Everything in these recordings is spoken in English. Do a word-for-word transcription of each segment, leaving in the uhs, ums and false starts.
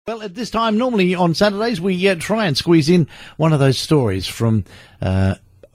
Well, at this time, normally on Saturdays, we uh, try and squeeze in one of those stories from uh,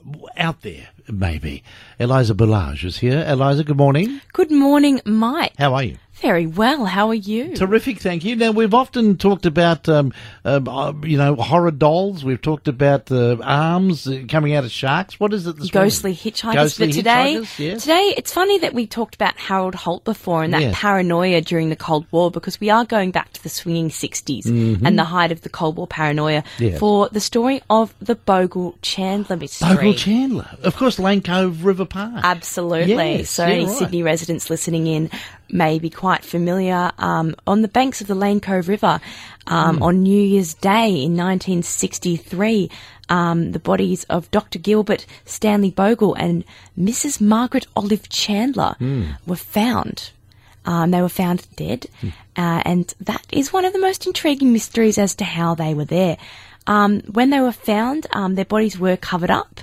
out there, maybe. Eliza Boulage is here. Eliza, good morning. Good morning, Mike. How are you? Very well. How are you? Terrific, thank you. Now, we've often talked about, um, uh, you know, horror dolls. We've talked about the uh, arms coming out of sharks. What is it this Ghostly morning? hitchhikers. Ghostly but today, hitchhikers, yes. today, it's funny that we talked about Harold Holt before and that Yes. paranoia during the Cold War, because we are going back to the swinging sixties Mm-hmm. and the height of the Cold War paranoia Yes. for the story of the Bogle Chandler mystery. Bogle Chandler. Of course, Lane Cove River Park. Absolutely. Yes, so yeah, any right. Sydney residents listening in may be quite familiar. Um, on the banks of the Lane Cove River, um, Hmm. on New Year's Day in nineteen sixty-three, um, the bodies of Doctor Gilbert Stanley Bogle and Missus Margaret Olive Chandler Hmm. were found. Um, they were found dead, uh, and that is one of the most intriguing mysteries as to how they were there. Um, when they were found, um, their bodies were covered up.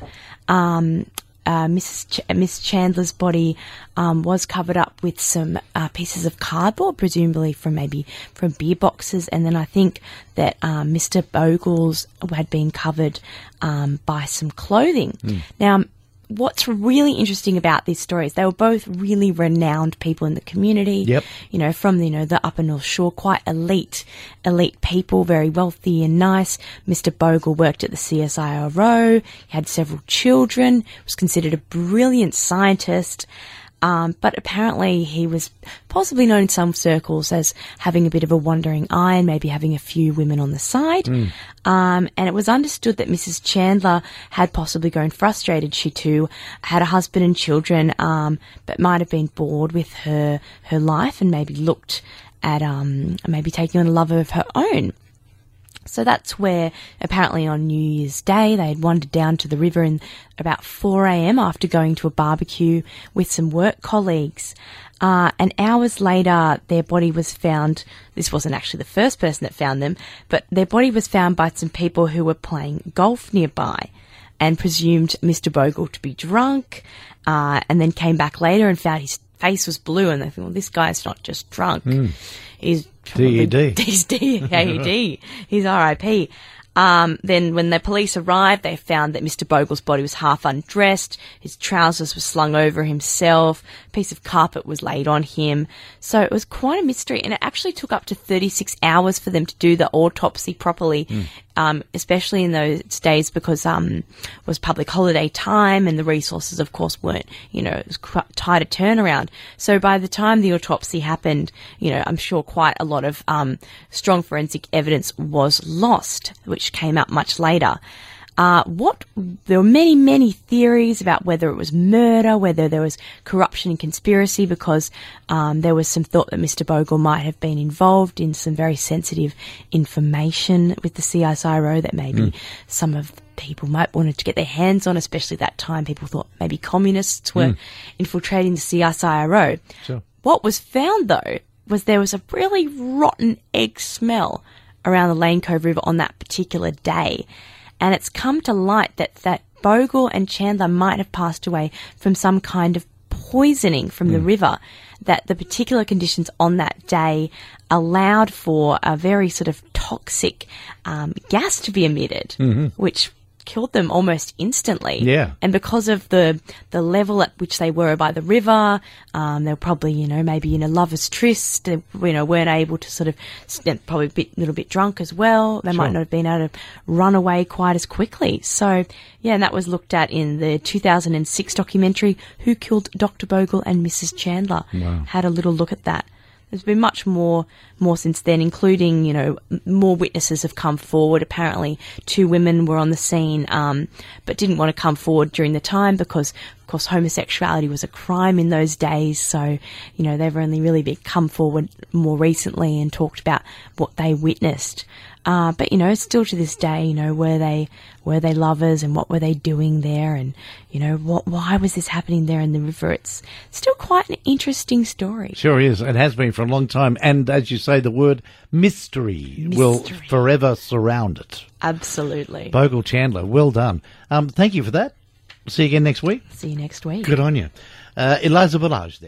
Um, uh, Missus Ch- Miss Chandler's body um, was covered up with some uh, pieces of cardboard, presumably from maybe from beer boxes, and then I think that um, Mister Bogle's had been covered um, by some clothing. Now, what's really interesting about these stories, they were both really renowned people in the community. Yep. You know, from, you know, the Upper North Shore, quite elite, elite people, very wealthy and nice. Mister Bogle worked at the C S I R O. He had several children, was considered a brilliant scientist. Um, but apparently he was possibly known in some circles as having a bit of a wandering eye and maybe having a few women on the side. Um, and it was understood that Missus Chandler had possibly grown frustrated. She too had a husband and children, um, but might have been bored with her, her life and maybe looked at, um, maybe taking on a lover of her own. So that's where apparently on New Year's Day they had wandered down to the river in about four a.m. after going to a barbecue with some work colleagues. Uh, and hours later, their body was found. This wasn't actually the first person that found them, but their body was found by some people who were playing golf nearby and presumed Mister Bogle to be drunk, uh, and then came back later and found his face was blue, and they thought, well, this guy's not just drunk. He's D E D. He's D E D. He's R I P. Um, then when the police arrived, they found that Mister Bogle's body was half undressed. His trousers were slung over himself. A piece of carpet was laid on him. So it was quite a mystery. And it actually took up to thirty-six hours for them to do the autopsy properly, um, especially in those days because um, it was public holiday time and the resources, of course, weren't, you know, it was quite tight a turnaround. So by the time the autopsy happened, you know, I'm sure quite a lot of um, strong forensic evidence was lost, which came out much later. Uh, what there were many, many theories about whether it was murder, whether there was corruption and conspiracy, because um, there was some thought that Mister Bogle might have been involved in some very sensitive information with the C S I R O that maybe mm. some of the people might wanted to get their hands on, especially that time people thought maybe communists were mm. infiltrating the C S I R O. Sure. What was found, though, was there was a really rotten egg smell around the Lane Cove River on that particular day. And it's come to light that, that Bogle and Chandler might have passed away from some kind of poisoning from mm. the river, that the particular conditions on that day allowed for a very sort of toxic um, gas to be emitted, mm-hmm. which killed them almost instantly. Yeah. And because of the the level at which they were by the river, um, they were probably, you know, maybe in a lover's tryst, they, you know, weren't able to sort of, probably a bit, little bit drunk as well. They Sure. might not have been able to run away quite as quickly. So, yeah, and that was looked at in the two thousand six documentary, Who Killed Doctor Bogle and Missus Chandler. Wow. Had a little look at that. There's been much more, more since then, including, you know, m- more witnesses have come forward. Apparently, two women were on the scene, um, but didn't want to come forward during the time because, of course, homosexuality was a crime in those days. So, you know, they've only really been come forward more recently and talked about what they witnessed. Uh, but, you know, still to this day, you know, were they, were they lovers and what were they doing there? And, you know, what, why was this happening there in the river? It's still quite an interesting story. Sure is. It has been for a long time. And as you say, the word mystery, Mystery. will forever surround it. Absolutely. Bogle Chandler, well done. Um, thank you for that. See you again next week. See you next week. Good on you. Uh, Eliza Boulage there.